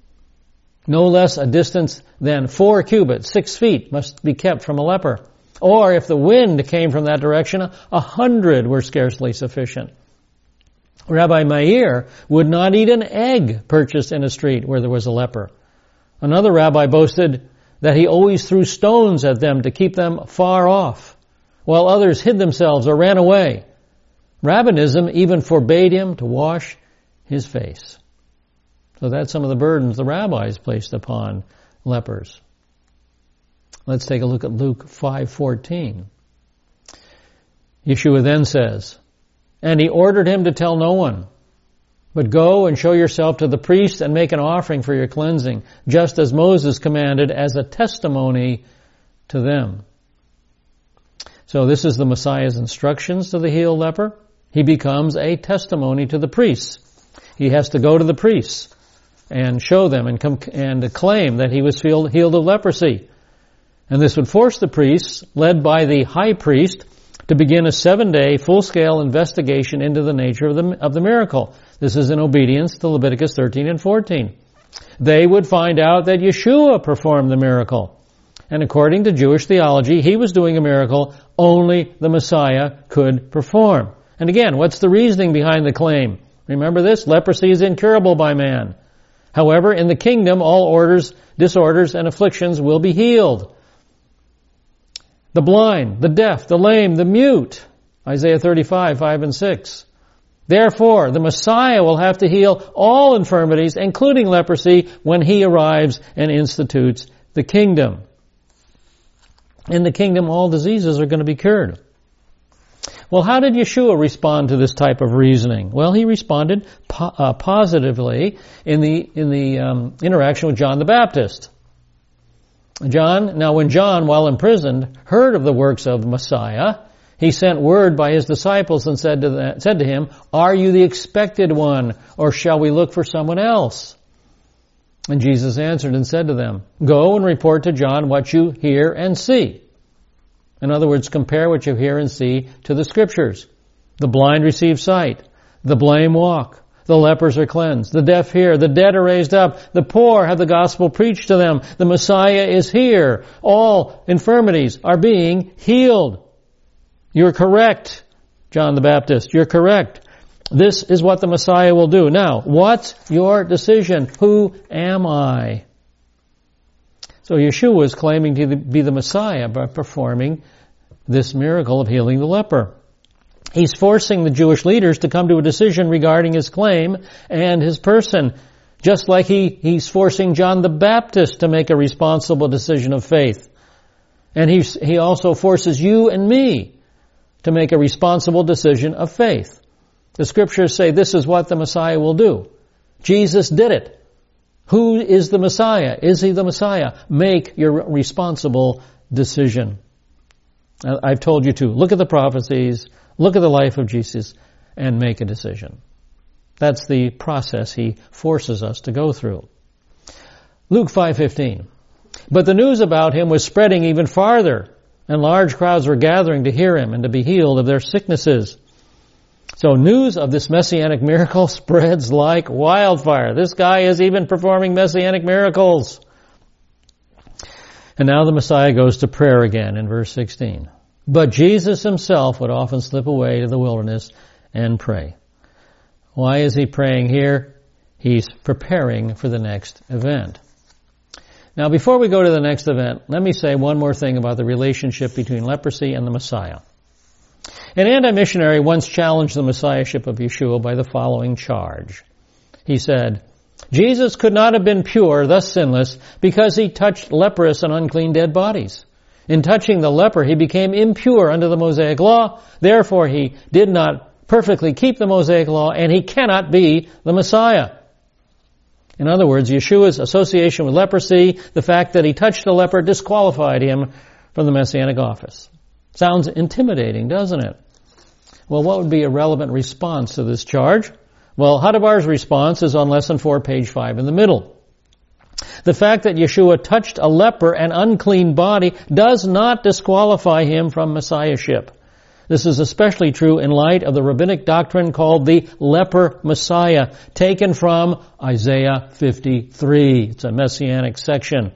No less a distance than four cubits, six feet, must be kept from a leper. Or if the wind came from that direction, a hundred were scarcely sufficient. Rabbi Meir would not eat an egg purchased in a street where there was a leper. Another rabbi boasted that he always threw stones at them to keep them far off, while others hid themselves or ran away. Rabbinism even forbade him to wash his face. So that's some of the burdens the rabbis placed upon lepers. Let's take a look at Luke five fourteen. Yeshua then says, and he ordered him to tell no one, but go and show yourself to the priest and make an offering for your cleansing, just as Moses commanded, as a testimony to them. So this is the Messiah's instructions to the healed leper. He becomes a testimony to the priests. He has to go to the priests and show them and, com- and claim that he was healed, healed of leprosy. And this would force the priests, led by the high priest, to begin a seven-day full-scale investigation into the nature of the, of the miracle. This is in obedience to Leviticus thirteen and fourteen. They would find out that Yeshua performed the miracle. And according to Jewish theology, he was doing a miracle only the Messiah could perform. And again, what's the reasoning behind the claim? Remember this, leprosy is incurable by man. However, in the kingdom, all orders, disorders, and afflictions will be healed. The blind, the deaf, the lame, the mute. Isaiah thirty-five, five and six. Therefore, the Messiah will have to heal all infirmities, including leprosy, when he arrives and institutes the kingdom. In the kingdom, all diseases are going to be cured. Well, how did Yeshua respond to this type of reasoning? Well, he responded po- uh, positively in the in the um, interaction with John the Baptist. John, now when John, while imprisoned, heard of the works of Messiah, he sent word by his disciples and said to the, said to him, "Are you the expected one, or shall we look for someone else?" And Jesus answered and said to them, "Go and report to John what you hear and see." In other words, compare what you hear and see to the Scriptures. The blind receive sight. The lame walk. The lepers are cleansed. The deaf hear. The dead are raised up. The poor have the gospel preached to them. The Messiah is here. All infirmities are being healed. You're correct, John the Baptist. You're correct. This is what the Messiah will do. Now, what's your decision? Who am I? So Yeshua is claiming to be the Messiah by performing this miracle of healing the leper. He's forcing the Jewish leaders to come to a decision regarding his claim and his person, just like he, he's forcing John the Baptist to make a responsible decision of faith. And he, he also forces you and me to make a responsible decision of faith. The scriptures say this is what the Messiah will do. Jesus did it. Who is the Messiah? Is he the Messiah? Make your responsible decision. I've told you to look at the prophecies, look at the life of Jesus, and make a decision. That's the process he forces us to go through. Luke five fifteen. But the news about him was spreading even farther, and large crowds were gathering to hear him and to be healed of their sicknesses. So news of this messianic miracle spreads like wildfire. This guy is even performing messianic miracles. And now the Messiah goes to prayer again in verse sixteen. But Jesus himself would often slip away to the wilderness and pray. Why is he praying here? He's preparing for the next event. Now, before we go to the next event, let me say one more thing about the relationship between leprosy and the Messiah. An anti-missionary once challenged the messiahship of Yeshua by the following charge. He said, Jesus could not have been pure, thus sinless, because he touched leprous and unclean dead bodies. In touching the leper, he became impure under the Mosaic law. Therefore, he did not perfectly keep the Mosaic law, and he cannot be the Messiah. In other words, Yeshua's association with leprosy, the fact that he touched a leper, disqualified him from the messianic office. Sounds intimidating, doesn't it? Well, what would be a relevant response to this charge? Well, Hadavar's response is on lesson four, page five in the middle. The fact that Yeshua touched a leper and unclean body does not disqualify him from messiahship. This is especially true in light of the rabbinic doctrine called the leper Messiah, taken from Isaiah fifty-three. It's a messianic section.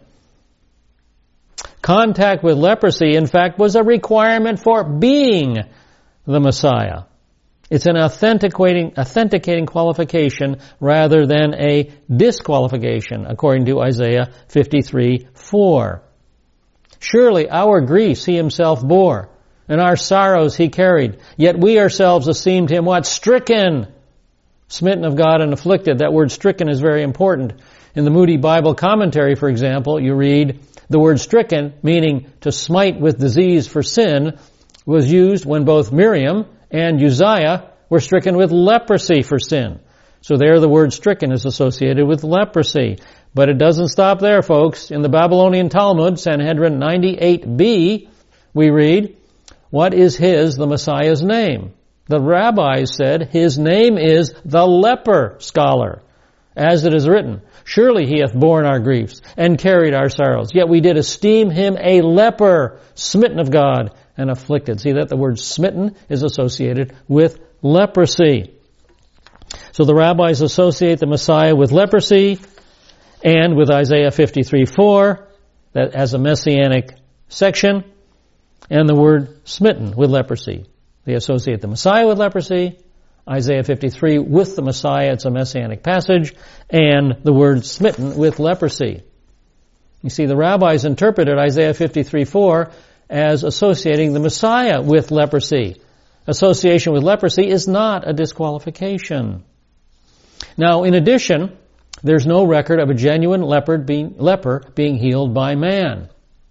Contact with leprosy, in fact, was a requirement for being the Messiah. It's an authenticating, authenticating qualification rather than a disqualification, according to Isaiah fifty-three four. Surely our griefs he himself bore, and our sorrows he carried. Yet we ourselves esteemed him what? Stricken, smitten of God and afflicted. That word stricken is very important. In the Moody Bible Commentary, for example, you read, the word stricken, meaning to smite with disease for sin, was used when both Miriam and Uzziah were stricken with leprosy for sin. So there the word stricken is associated with leprosy. But it doesn't stop there, folks. In the Babylonian Talmud, Sanhedrin ninety-eight b, we read, what is his, the Messiah's name? The rabbis said, his name is the leper scholar. As it is written, surely he hath borne our griefs and carried our sorrows. Yet we did esteem him a leper, smitten of God and afflicted. See that the word smitten is associated with leprosy. So the rabbis associate the Messiah with leprosy and with Isaiah fifty-three four, that as a messianic section, and the word smitten with leprosy. They associate the Messiah with leprosy, Isaiah fifty-three with the Messiah, it's a messianic passage, and the word smitten with leprosy. You see, the rabbis interpreted Isaiah fifty-three four as associating the Messiah with leprosy. Association with leprosy is not a disqualification. Now, in addition, there's no record of a genuine leper being, leper being healed by man.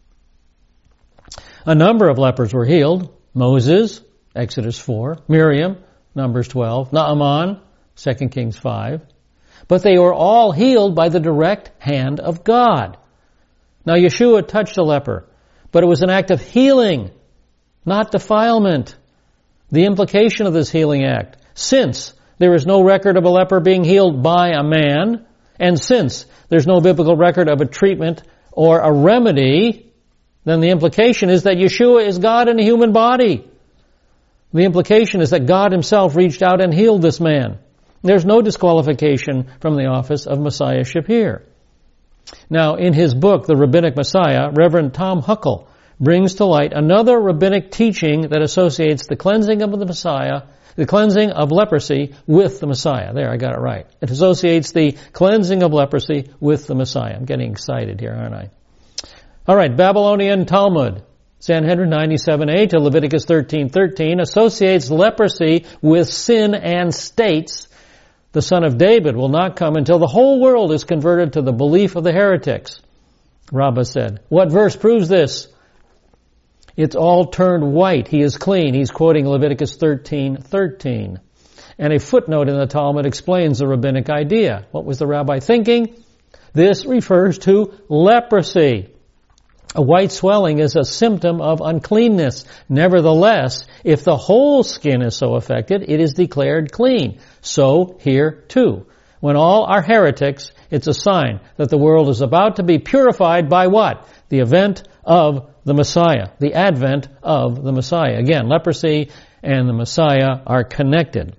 A number of lepers were healed. Moses, Exodus four, Miriam, Numbers twelve, Naaman, Second Kings five. But they were all healed by the direct hand of God. Now Yeshua touched a leper, but it was an act of healing, not defilement. The implication of this healing act, since there is no record of a leper being healed by a man, and since there's no biblical record of a treatment or a remedy, then the implication is that Yeshua is God in a human body. The implication is that God himself reached out and healed this man. There's no disqualification from the office of Messiahship here. Now, in his book, The Rabbinic Messiah, Reverend Tom Huckle brings to light another rabbinic teaching that associates the cleansing of the Messiah, the cleansing of leprosy with the Messiah. There, I got it right. It associates the cleansing of leprosy with the Messiah. I'm getting excited here, aren't I? All right, Babylonian Talmud. Sanhedrin ninety-seven a to Leviticus thirteen thirteen associates leprosy with sin and states the son of David will not come until the whole world is converted to the belief of the heretics. Rabbah said, what verse proves this? It's all turned white. He is clean. He's quoting Leviticus thirteen thirteen. And a footnote in the Talmud explains the rabbinic idea. What was the rabbi thinking? This refers to leprosy. A white swelling is a symptom of uncleanness. Nevertheless, if the whole skin is so affected, it is declared clean. So here too. When all are heretics, it's a sign that the world is about to be purified by what? The event of the Messiah. The advent of the Messiah. Again, leprosy and the Messiah are connected.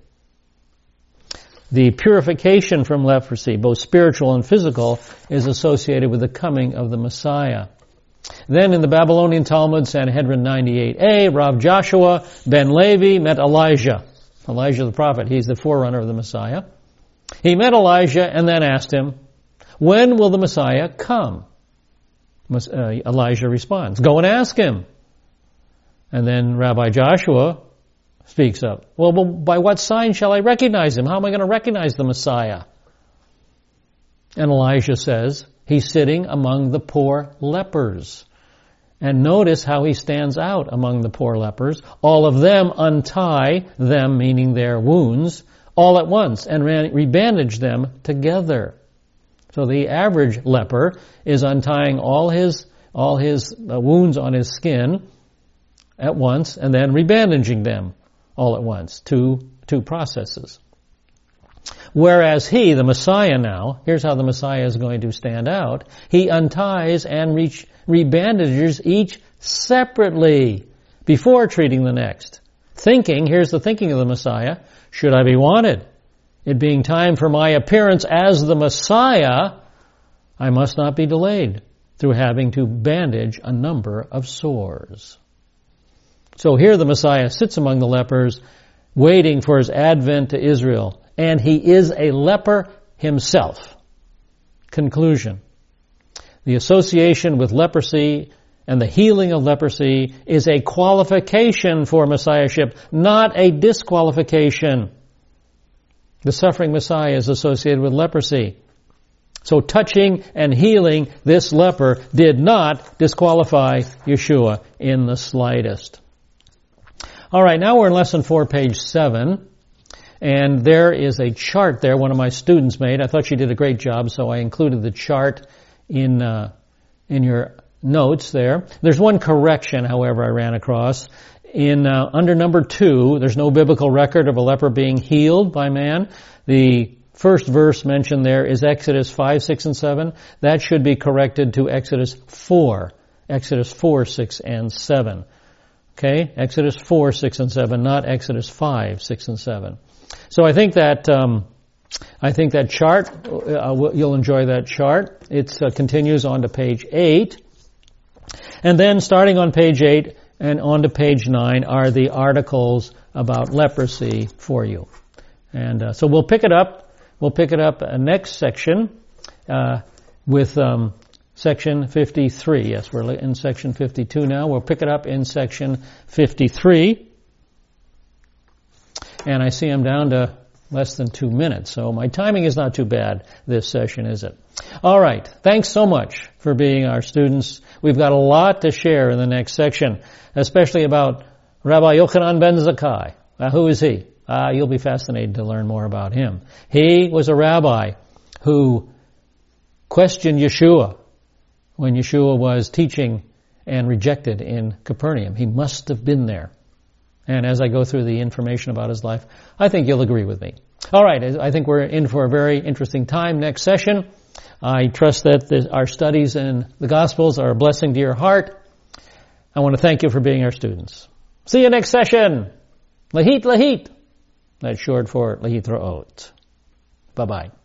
The purification from leprosy, both spiritual and physical, is associated with the coming of the Messiah. Then in the Babylonian Talmud, Sanhedrin ninety-eight a, Rav Joshua ben Levi met Elijah. Elijah the prophet, he's the forerunner of the Messiah. He met Elijah and then asked him, when will the Messiah come? Uh, Elijah responds, go and ask him. And then Rabbi Joshua speaks up, well, well, by what sign shall I recognize him? How am I going to recognize the Messiah? And Elijah says, he's sitting among the poor lepers. And notice how he stands out among the poor lepers. All of them untie, them meaning their wounds, all at once and rebandage them together. So the average leper is untying all his all his uh, wounds on his skin at once and then rebandaging them all at once. Two two processes. Whereas he, the Messiah now, here's how the Messiah is going to stand out. He unties and reach, rebandages each separately before treating the next. Thinking, here's the thinking of the Messiah, should I be wanted? It being time for my appearance as the Messiah, I must not be delayed through having to bandage a number of sores. So here the Messiah sits among the lepers, waiting for his advent to Israel. And he is a leper himself. Conclusion. The association with leprosy and the healing of leprosy is a qualification for messiahship, not a disqualification. The suffering Messiah is associated with leprosy. So touching and healing this leper did not disqualify Yeshua in the slightest. All right, now we're in lesson four, page seven. And there is a chart there one of my students made. I thought she did a great job, so I included the chart in uh, in your notes there. There's one correction, however, I ran across. In uh, under number two, there's no biblical record of a leper being healed by man. The first verse mentioned there is Exodus five, six, and seven. That should be corrected to Exodus four. Exodus four, six, and seven. Okay? Exodus four, six, and seven, not Exodus five, six, and seven. So I think that um, I think that chart, uh, you'll enjoy that chart. It uh, continues on to page eight. And then starting on page eight and on to page nine are the articles about leprosy for you. And uh, so we'll pick it up. We'll pick it up uh, next section uh, with um, section fifty-three. Yes, we're in section fifty-two now. We'll pick it up in section fifty-three. And I see I'm down to less than two minutes, so my timing is not too bad this session, is it? All right. Thanks so much for being our students. We've got a lot to share in the next section, especially about Rabbi Yochanan ben Zakkai. Uh, who is he? Uh, you'll be fascinated to learn more about him. He was a rabbi who questioned Yeshua when Yeshua was teaching and rejected in Capernaum. He must have been there. And as I go through the information about his life, I think you'll agree with me. All right, I think we're in for a very interesting time next session. I trust that the, our studies in the Gospels are a blessing to your heart. I want to thank you for being our students. See you next session. Lahit, lahit. That's short for Lahit Ra'ot. Bye-bye.